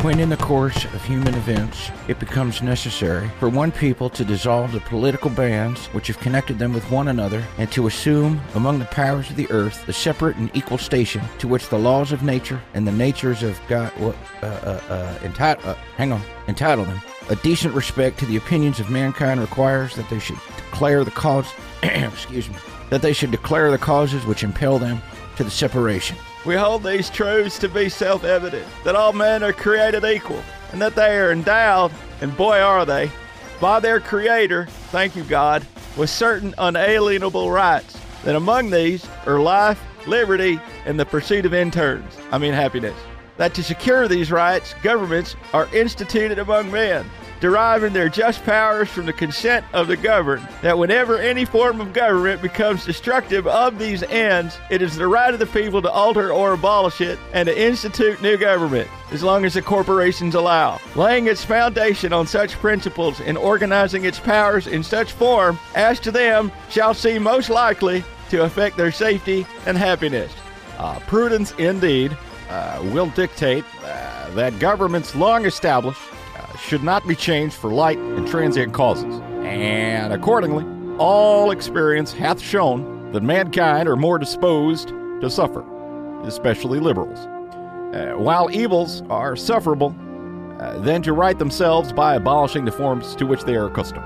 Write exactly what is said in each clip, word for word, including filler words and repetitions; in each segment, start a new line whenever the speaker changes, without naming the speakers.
when in the course of human events it becomes necessary for one people to dissolve the political bands which have connected them with one another and to assume among the powers of the earth the separate and equal station to which the laws of nature and the natures of God what uh, uh, uh, entitle uh, hang on entitle them. A decent respect to the opinions of mankind requires that they should declare the cause excuse me that they should declare the causes which impel them to the separation.
We hold these truths to be self-evident, that all men are created equal, and that they are endowed, and boy are they, by their Creator, thank you God, with certain unalienable rights, that among these are life, liberty, and the pursuit of interns, I mean happiness. That to secure these rights, governments are instituted among men, deriving their just powers from the consent of the governed, that whenever any form of government becomes destructive of these ends, it is the right of the people to alter or abolish it and to institute new government, as long as the corporations allow, laying its foundation on such principles and organizing its powers in such form as to them shall seem most likely to affect their safety and happiness. Uh, prudence, indeed, uh, will dictate uh, that governments long established should not be changed for light and transient causes. And accordingly, all experience hath shown that mankind are more disposed to suffer, especially liberals, uh, while evils are sufferable uh, than to right themselves by abolishing the forms to which they are accustomed.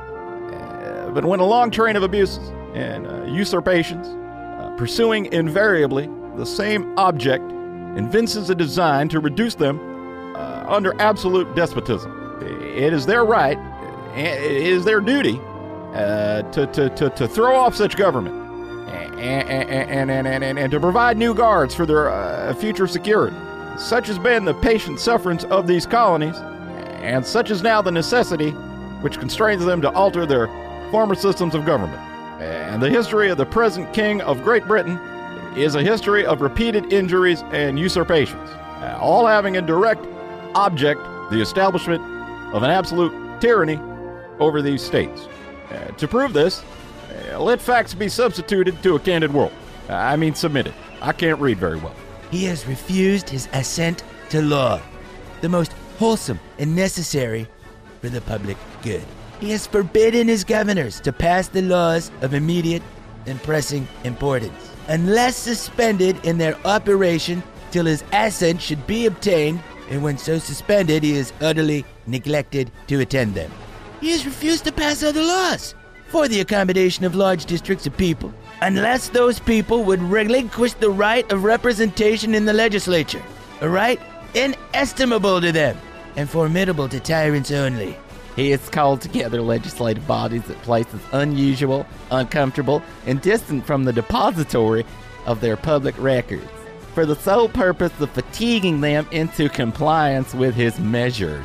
Uh, but when a long train of abuses and uh, usurpations, uh, pursuing invariably the same object, evinces a design to reduce them uh, under absolute despotism, it is their right, it is their duty uh, to, to, to, to throw off such government and, and, and, and, and, and to provide new guards for their uh, future security. Such has been the patient sufferance of these colonies, and such is now the necessity which constrains them to alter their former systems of government. And the history of the present King of Great Britain is a history of repeated injuries and usurpations, uh, all having in direct object the establishment of an absolute tyranny over these states. Uh, to prove this, uh, let facts be substituted to a candid world. Uh, I mean submitted. I can't read very well.
He has refused his assent to law, the most wholesome and necessary for the public good. He has forbidden his governors to pass the laws of immediate and pressing importance, unless suspended in their operation till his assent should be obtained, and when so suspended he is utterly neglected to attend them. He has refused to pass other laws for the accommodation of large districts of people, unless those people would relinquish the right of representation in the legislature, a right inestimable to them and formidable to tyrants only.
He has called together legislative bodies at places unusual, uncomfortable, and distant from the depository of their public records, for the sole purpose of fatiguing them into compliance with his measures.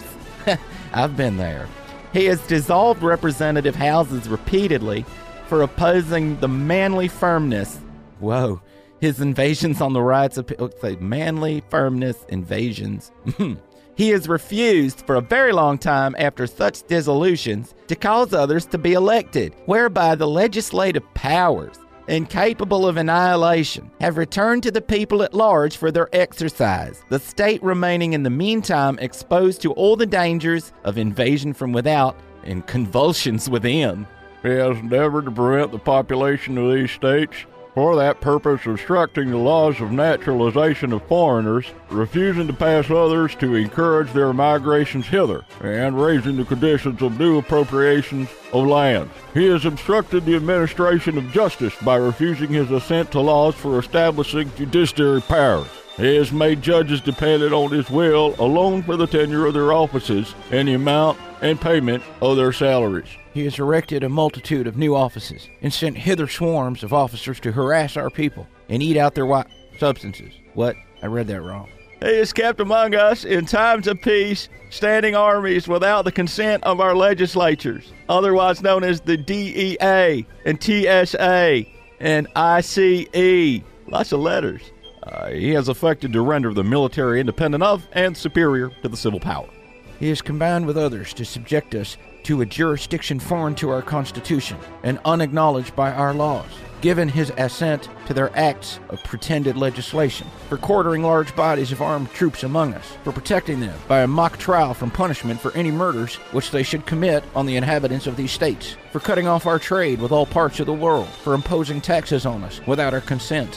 I've been there. He has dissolved representative houses repeatedly for opposing the manly firmness. Whoa. His invasions on the rights of people. Say manly firmness invasions. He has refused for a very long time after such dissolutions to cause others to be elected, whereby the legislative powers, incapable of annihilation, have returned to the people at large for their exercise, the state remaining in the meantime exposed to all the dangers of invasion from without and convulsions within.
He has endeavored to prevent the population of these states, for that purpose obstructing the laws of naturalization of foreigners, refusing to pass others to encourage their migrations hither, and raising the conditions of new appropriations of lands. He has obstructed the administration of justice by refusing his assent to laws for establishing judiciary powers. He has made judges dependent on his will alone for the tenure of their offices and the amount and payment of their salaries.
He has erected a multitude of new offices and sent hither swarms of officers to harass our people and eat out their white substances. What? I read that wrong.
He has kept among us in times of peace standing armies without the consent of our legislatures, otherwise known as the D E A and T S A and I C E. Lots of letters. Uh, he has affected to render the military independent of and superior to the civil power.
He has combined with others to subject us to a jurisdiction foreign to our Constitution and unacknowledged by our laws. given his assent to their acts of pretended legislation, for quartering large bodies of armed troops among us, for protecting them by a mock trial from punishment for any murders which they should commit on the inhabitants of these states, for cutting off our trade with all parts of the world, for imposing taxes on us without our consent.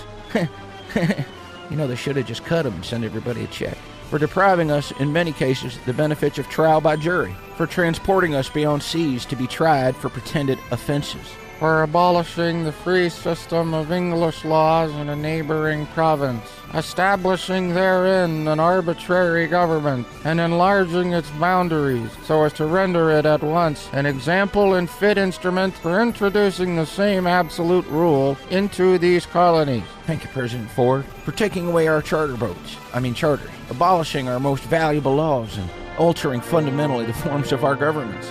You know, they should have just cut them and sent everybody a check. For depriving us, in many cases, the benefits of trial by jury, for transporting us beyond seas to be tried for pretended offenses,
for abolishing the free system of English laws in a neighboring province, establishing therein an arbitrary government, and enlarging its boundaries so as to render it at once an example and fit instrument for introducing the same absolute rule into these colonies.
Thank you, President Ford, for taking away our charter boats, I mean charters, abolishing our most valuable laws, and altering fundamentally the forms of our governments.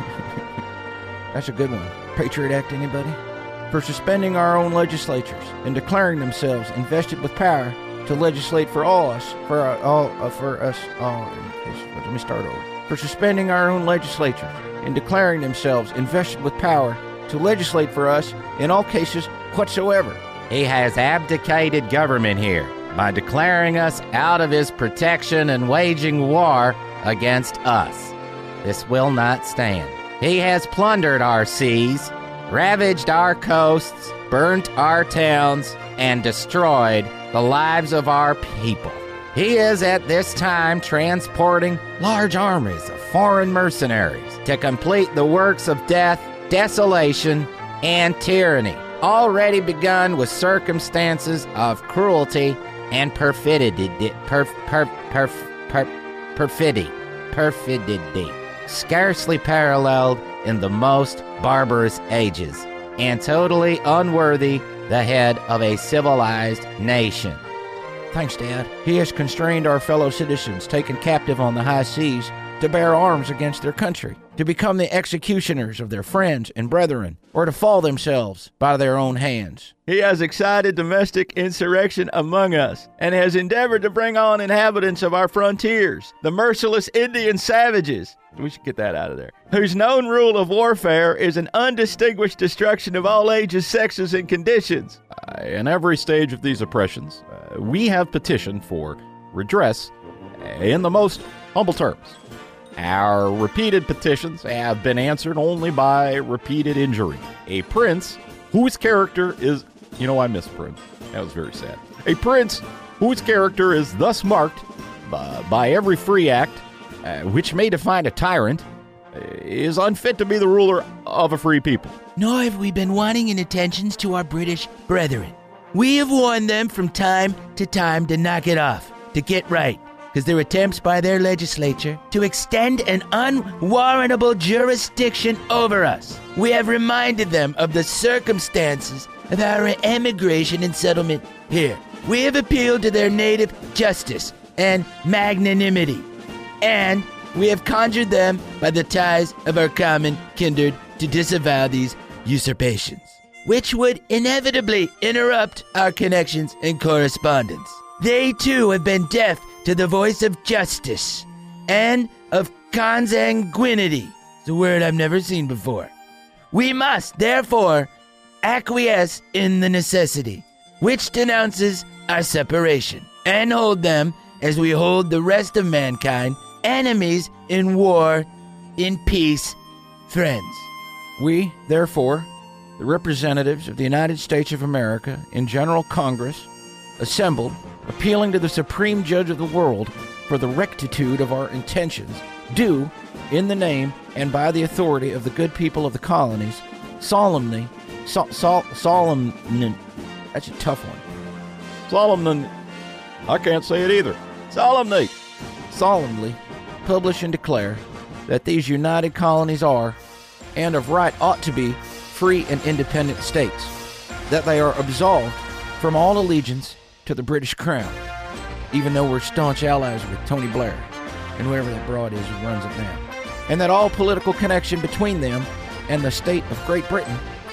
That's a good one. Patriot Act, anybody? For suspending our own legislatures and declaring themselves invested with power to legislate for all us, for our, all, uh, for us all. Let me start over. For suspending our own legislatures and declaring themselves invested with power to legislate for us in all cases whatsoever.
He has abdicated government here by declaring us out of his protection and waging war against us. This will not stand. He has plundered our seas, ravaged our coasts, burnt our towns, and destroyed the lives of our people. He is at this time transporting large armies of foreign mercenaries to complete the works of death, desolation, and tyranny, already begun with circumstances of cruelty and perfidy, perf, perf, perf, perf, perfidy, perfidy, scarcely paralleled in the most barbarous ages, and totally unworthy the head of a civilized nation.
Thanks, Dad. He has constrained our fellow citizens taken captive on the high seas to bear arms against their country, to become the executioners of their friends and brethren, or to fall themselves by their own hands.
He has excited domestic insurrection among us, and has endeavored to bring on inhabitants of our frontiers, the merciless Indian savages, we should get that out of there, whose known rule of warfare is an undistinguished destruction of all ages, sexes, and conditions.
Uh, in every stage of these oppressions, uh, we have petitioned for redress in the most humble terms. Our repeated petitions have been answered only by repeated injury. A prince whose character is... You know, I miss Prince. That was very sad. A prince whose character is thus marked uh, by every free act, uh, which may define a tyrant, uh, is unfit to be the ruler of a free people.
Nor have we been wanting in attentions to our British brethren. We have warned them from time to time to knock it off, to get right, because their attempts by their legislature to extend an unwarrantable jurisdiction over us. We have reminded them of the circumstances of our emigration and settlement here. We have appealed to their native justice and magnanimity, and we have conjured them by the ties of our common kindred to disavow these usurpations, which would inevitably interrupt our connections and correspondence. They too have been deaf to the voice of justice and of consanguinity. It's a word I've never seen before. We must, therefore, acquiesce in the necessity, which denounces our separation, and hold them, as we hold the rest of mankind, enemies in war, in peace, friends.
We, therefore, the representatives of the United States of America in General Congress, assembled, appealing to the Supreme Judge of the world for the rectitude of our intentions, do, in the name and by the authority of the good people of the colonies, solemnly, so, so, solemn, that's a tough one.
Solemn, I can't say it either.
Solemnly,
solemnly publish and declare that these united colonies are, and of right ought to be, free and independent states, that they are absolved from all allegiance to the British Crown, even though we're staunch allies with Tony Blair and whoever that broad is who runs it now, and that all political connection between them and the state of Great Britain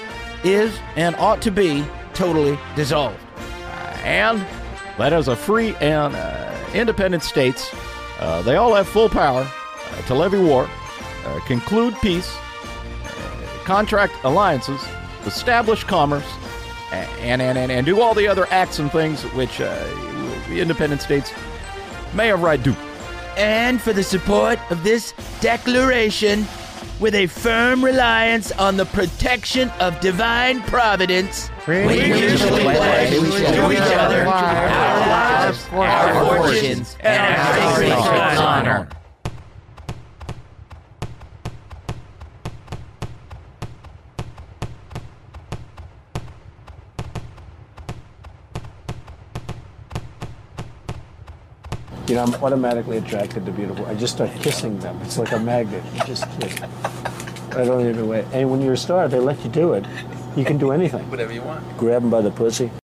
is and ought to be totally dissolved.
Uh, and that as a free and uh, independent states, uh, they all have full power uh, to levy war, uh, conclude peace, uh, contract alliances, establish commerce, and, and, and, and do all the other acts and things which uh, the independent states may have right do.
And for the support of this declaration, with a firm reliance on the protection of divine providence, we mutually pledge to each other our lives, our fortunes, and our sacred honor.
You know, I'm automatically attracted to beautiful. I just start kissing them. It's like a magnet. You just kiss. I don't even wait. And when you're a star, they let you do it. You can do anything.
Whatever you want.
Grab them by the pussy.